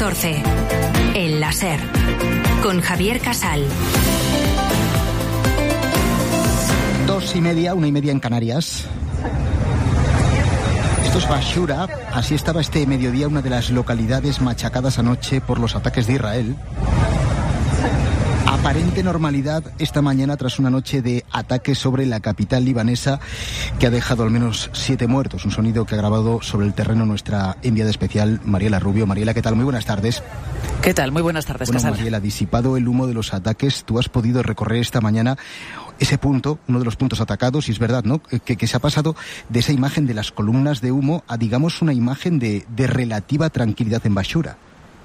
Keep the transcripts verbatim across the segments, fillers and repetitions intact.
catorce. El láser. Con Javier Casal. Dos y media, una y media en Canarias. Esto es Bashura. Así estaba este mediodía una de las localidades machacadas anoche por los ataques de Israel. Aparente normalidad esta mañana tras una noche de ataques sobre la capital libanesa que ha dejado al menos siete muertos. Un sonido que ha grabado sobre el terreno nuestra enviada especial Mariela Rubio. Mariela, ¿qué tal? Muy buenas tardes. ¿Qué tal? Muy buenas tardes, Bueno, Casal. Mariela, disipado el humo de los ataques, tú has podido recorrer esta mañana ese punto, uno de los puntos atacados, y es verdad, ¿no?, que, que se ha pasado de esa imagen de las columnas de humo a, digamos, una imagen de, de relativa tranquilidad en Bashura.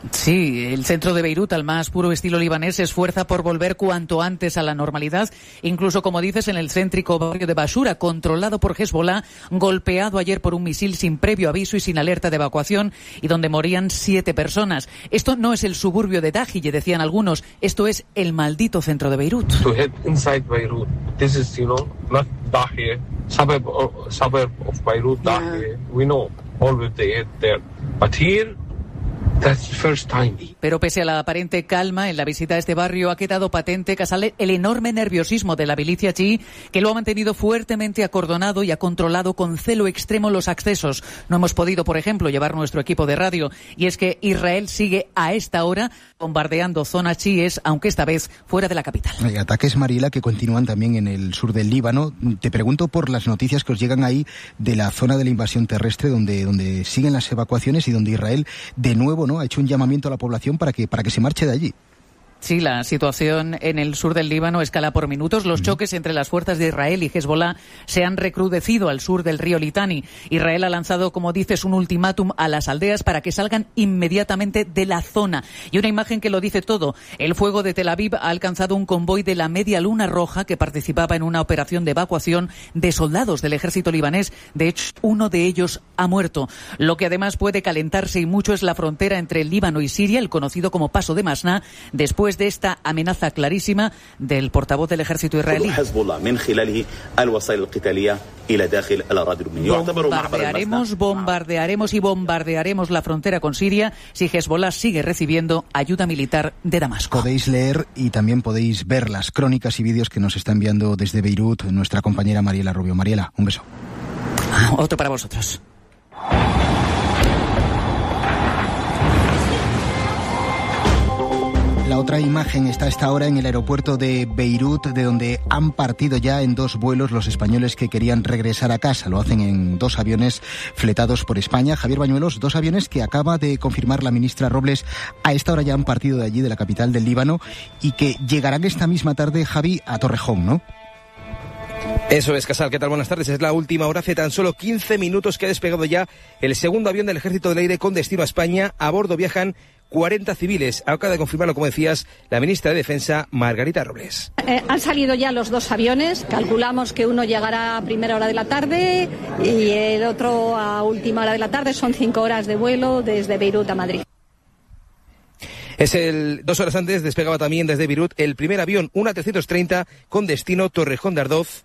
Sí, el centro de Beirut, al más puro estilo libanés, se esfuerza por volver cuanto antes a la normalidad, incluso, como dices, en el céntrico barrio de Bashura, controlado por Hezbollah, golpeado ayer por un misil sin previo aviso y sin alerta de evacuación, y donde morían siete personas. Esto no es el suburbio de Dahiye, decían algunos, esto es el maldito centro de Beirut. To head inside Beirut, this is, you know, not Dahiye, suburb, suburb of Beirut, Dahiye. We know always they head there, but here. That's the first time. Pero pese a la aparente calma en la visita a este barrio, ha quedado patente, Casale, el enorme nerviosismo de la milicia chií, que lo ha mantenido fuertemente acordonado y ha controlado con celo extremo los accesos. No hemos podido, por ejemplo, llevar nuestro equipo de radio. Y es que Israel sigue a esta hora bombardeando zonas chiíes, aunque esta vez fuera de la capital. Hay ataques, Mariela, que continúan también en el sur del Líbano. Te pregunto por las noticias que os llegan ahí de la zona de la invasión terrestre, donde, donde siguen las evacuaciones y donde Israel, de nuevo, ¿no?, ha hecho un llamamiento a la población para que, para que se marche de allí. Sí, la situación en el sur del Líbano escala por minutos. Los choques entre las fuerzas de Israel y Hezbollah se han recrudecido al sur del río Litani. Israel ha lanzado, como dices, un ultimátum a las aldeas para que salgan inmediatamente de la zona. Y una imagen que lo dice todo. El fuego de Tel Aviv ha alcanzado un convoy de la Media Luna Roja que participaba en una operación de evacuación de soldados del ejército libanés. De hecho, uno de ellos ha muerto. Lo que además puede calentarse y mucho es la frontera entre el Líbano y Siria, el conocido como Paso de Masná, después de esta amenaza clarísima del portavoz del ejército israelí. Bombardearemos, bombardearemos y bombardearemos la frontera con Siria si Hezbollah sigue recibiendo ayuda militar de Damasco. Podéis leer y también podéis ver las crónicas y vídeos que nos está enviando desde Beirut nuestra compañera Mariela Rubio. Mariela, un beso. Otro para vosotros. La otra imagen está a esta hora en el aeropuerto de Beirut, de donde han partido ya en dos vuelos los españoles que querían regresar a casa. Lo hacen en dos aviones fletados por España. Javier Bañuelos, dos aviones que acaba de confirmar la ministra Robles, a esta hora ya han partido de allí, de la capital del Líbano, y que llegarán esta misma tarde, Javi, a Torrejón, ¿no? Eso es, Casal. ¿Qué tal? Buenas tardes. Es la última hora. Hace tan solo quince minutos que ha despegado ya el segundo avión del Ejército del Aire con destino a España. A bordo viajan cuarenta civiles. Acaba de confirmarlo, como decías, la ministra de Defensa, Margarita Robles. Eh, han salido ya los dos aviones. Calculamos que uno llegará a primera hora de la tarde y el otro a última hora de la tarde. Son cinco horas de vuelo desde Beirut a Madrid. Es el dos horas antes despegaba también desde Beirut el primer avión, un A trescientos treinta, con destino Torrejón de Ardoz.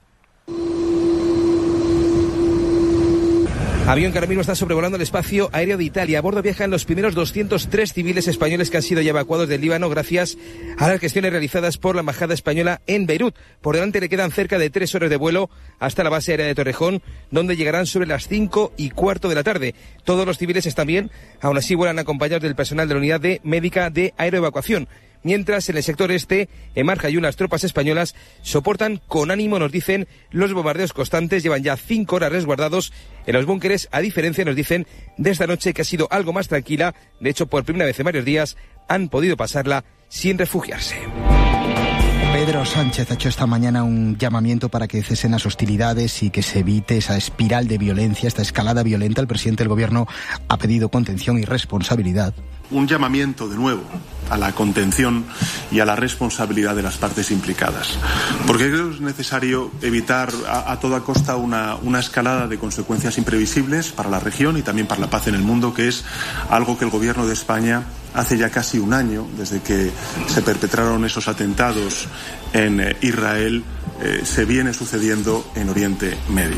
Avión que ahora mismo está sobrevolando el espacio aéreo de Italia. A bordo viajan los primeros doscientos tres civiles españoles que han sido ya evacuados del Líbano gracias a las gestiones realizadas por la Embajada Española en Beirut. Por delante le quedan cerca de tres horas de vuelo hasta la base aérea de Torrejón, donde llegarán sobre las cinco y cuarto de la tarde. Todos los civiles están bien, aún así vuelan acompañados del personal de la Unidad de Médica de Aeroevacuación. Mientras en el sector este, en Marjayún, las tropas españolas soportan con ánimo, nos dicen, los bombardeos constantes. Llevan ya cinco horas resguardados en los búnkeres, a diferencia, nos dicen, de esta noche que ha sido algo más tranquila. De hecho, por primera vez en varios días han podido pasarla sin refugiarse. Pedro Sánchez ha hecho esta mañana un llamamiento para que cesen las hostilidades y que se evite esa espiral de violencia, esta escalada violenta. El presidente del Gobierno ha pedido contención y responsabilidad. Un llamamiento, de nuevo, a la contención y a la responsabilidad de las partes implicadas. Porque creo que es necesario evitar a, a toda costa una, una escalada de consecuencias imprevisibles para la región y también para la paz en el mundo, que es algo que el Gobierno de España hace ya casi un año, desde que se perpetraron esos atentados en eh, Israel, eh, se viene sucediendo en Oriente Medio.